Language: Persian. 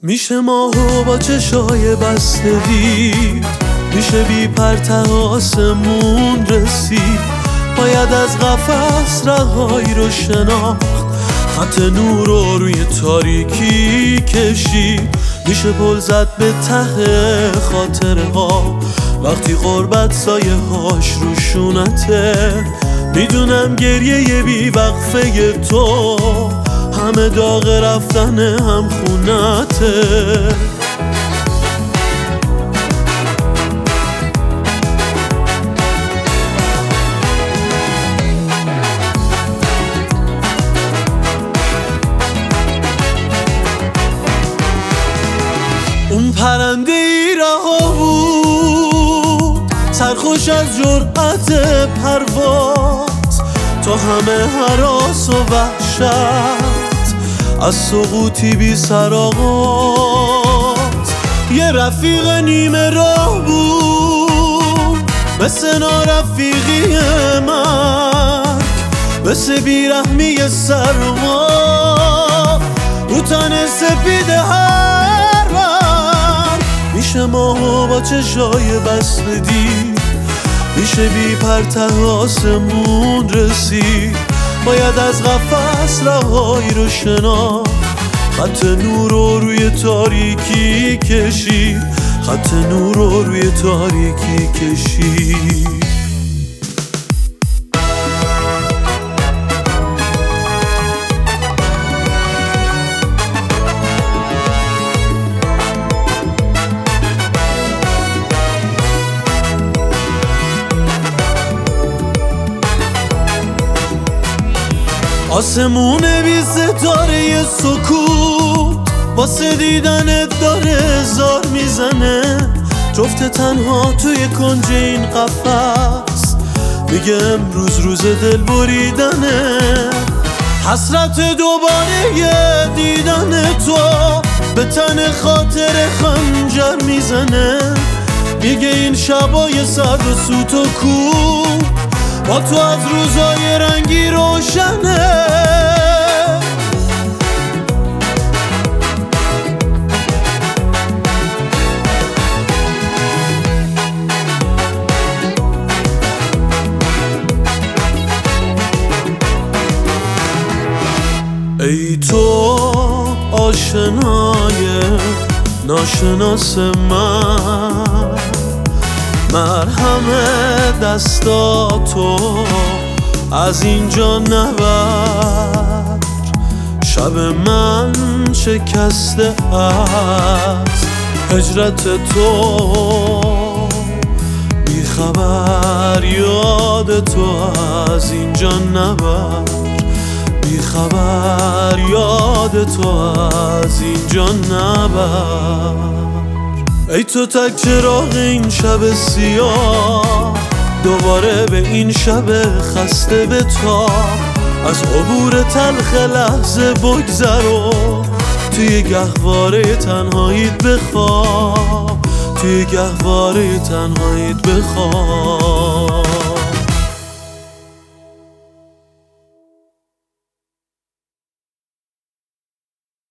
میشه ماهو با چشای بسته دید، میشه بی پرتع آسمون رسید، باید از قفس رهایی رو شناخت، خط نور رو روی تاریکی کشید. میشه پل زد به ته خاطره ها وقتی غربت سایه هاش رو شونته. میدونم گریه بی وقفه تو همه داغ رفتن هم خونته. اون پرنده ای رها بود سرخوش از جرأت پرواز، تا همه هراس و وحشت از سقوطی بی سر آغاز. یه رفیق نیمه راه بود مثل نارفیقی مرگ، مثل بیرحمی سرما رو تن سپید هر رنگ. میشه ماهو با چشای بسته دید، میشه بی پرتع آسمون رسید، باید از قفس رهایی رو شناخت، خط نور رو روی تاریکی کشید، خط نور رو روی تاریکی کشید. آسمون بی ستاره سکوت واسه دیدنت داره زار میزنه، جفت تنها توی کنج این قفس میگه امروز روز دل بریدنه. حسرت دوباره یه دیدن تو به تن خاطر خنجر میزنه، میگه این شبای سرد و سوت و کوه با تو از روزای رنگی روشنه. ای تو آشنای ناشناس من، مرهم دستاتو از اینجا نبر. شب من شکسته از هجرت تو، بی خبر یاد تو از اینجا نبر، بی خبر یاد تو از اینجا نبر. ای تو تک چراغ این شب سیاه، دوباره به این شب خسته به تا، از عبور تلخ لحظه بگذر و توی گهواره تنهاییت بخواب، توی گهواره تنهاییت بخواب.